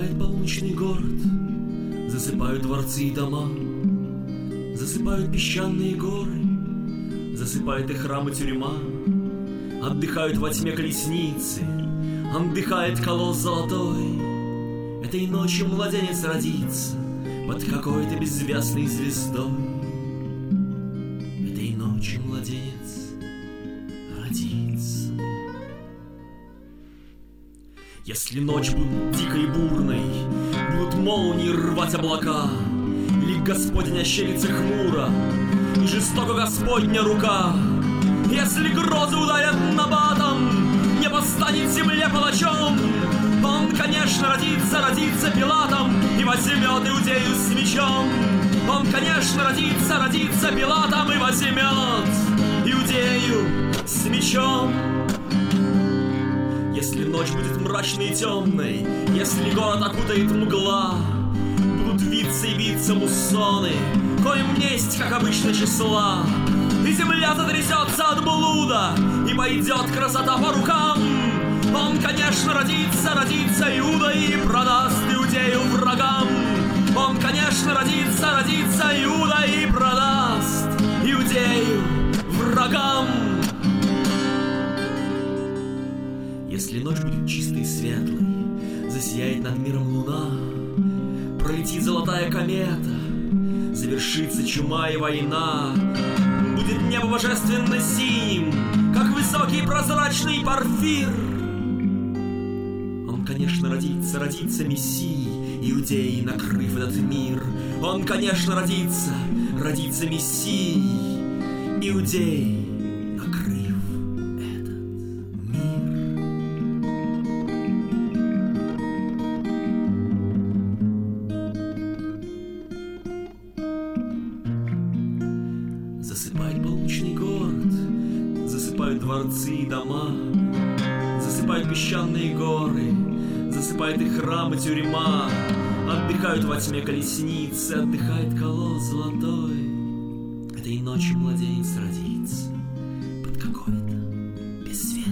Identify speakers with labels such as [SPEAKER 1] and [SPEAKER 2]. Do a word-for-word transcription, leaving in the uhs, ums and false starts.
[SPEAKER 1] Засыпает полуночный город, засыпают дворцы и дома, засыпают песчаные горы, засыпает и храм, и тюрьма. Отдыхают во тьме колесницы, отдыхает колосс золотой. Этой ночью младенец родится под какой-то беззвездной звездой. Этой ночью младенец родится. Если ночь будет дикой и бурной, будут молнии рвать облака, лик Господень ощерится хмуро, и жестоко Господня рука. Если грозы ударят набатом, небо станет земле палачом. Он, конечно, родится, родится Пилатом и возьмет Иудею с мечом. Он, конечно, родится, родится Пилатом и возьмет Иудею с мечом. Если ночь будет мрачной и темной, если город окутает мгла, будут виться и биться муссоны, коим несть, как обычно, числа. И земля затрясется от блуда, и пойдет красота по рукам. Он, конечно, родится, родится Иуда и продаст Иудею врагам. Он, конечно, родится, родится Иуда и продаст Иудею врагам. Если ночь будет чистой и светлой, засияет над миром луна, пролетит золотая комета, завершится чума и война. Будет небо божественно синим, как высокий прозрачный порфир. Он, конечно, родится, родится Мессией, Иудеи, накрыв этот мир. Он, конечно, родится, родится Мессией, Иудеи, накрыв этот мир. Засыпает полуночный город, засыпают дворцы и дома, засыпают песчаные горы, засыпает и храм, и тюрьма. Отдыхают во тьме колесницы, отдыхает колосс золотой. Этой ночью младенец родится под какой-то беззвездной